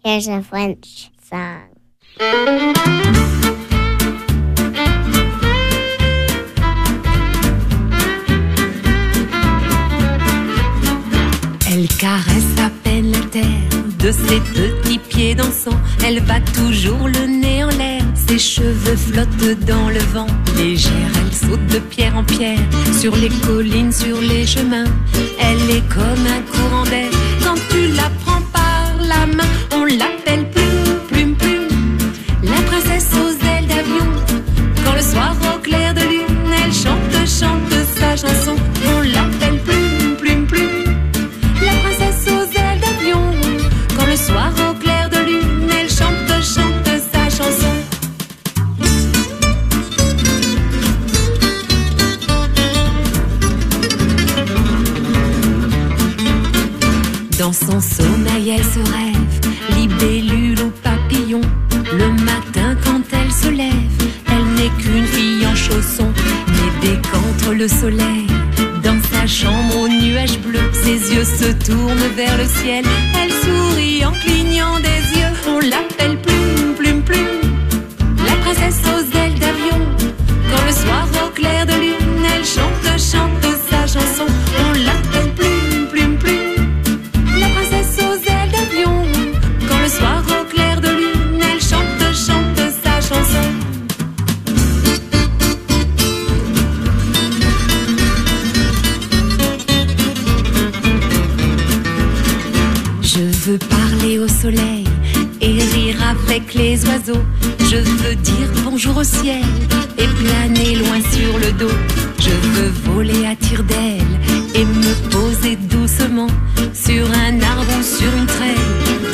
Here's a French song. Elle caresse à peine la terre de ses petits pieds dansants. Elle va toujours le nez en l'air, ses cheveux flottent dans le vent. Légère, elle saute de pierre en pierre, sur les collines, sur les chemins. Elle est comme un courant d'air, quand tu la prends par la main. On l'appelle Plume, Plume, Plume, la princesse aux ailes d'avion. Quand le soir au clair de lune, elle chante, chante sa chanson. On l'appelle Plume, Plume, Plume, la princesse aux ailes d'avion. Quand le soir au clair de lune, elle chante, chante sa chanson. Dans son sommeil, elle se rêve, libellule ou papillon. Le matin, quand elle se lève, elle n'est qu'une fille en chaussons. Mais dès qu'entre le soleil, dans sa chambre aux nuages bleus, ses yeux se tournent vers le ciel. Elle sourit en clignant des yeux. On l'appelle Plume, Plume, Plume, la princesse aux ailes d'avion. Quand le soir au clair de lune, elle chante, chante sa chanson. On l'appelle Plume, Plume, Plume, la princesse aux ailes d'avion. Quand le soir au clair de lune, elle chante, chante sa chanson. Je veux parler au soleil et rire avec les oiseaux. Je veux dire bonjour au ciel et planer loin sur le dos. Je veux voler à tire-d'aile et me poser doucement sur un arbre ou sur une treille.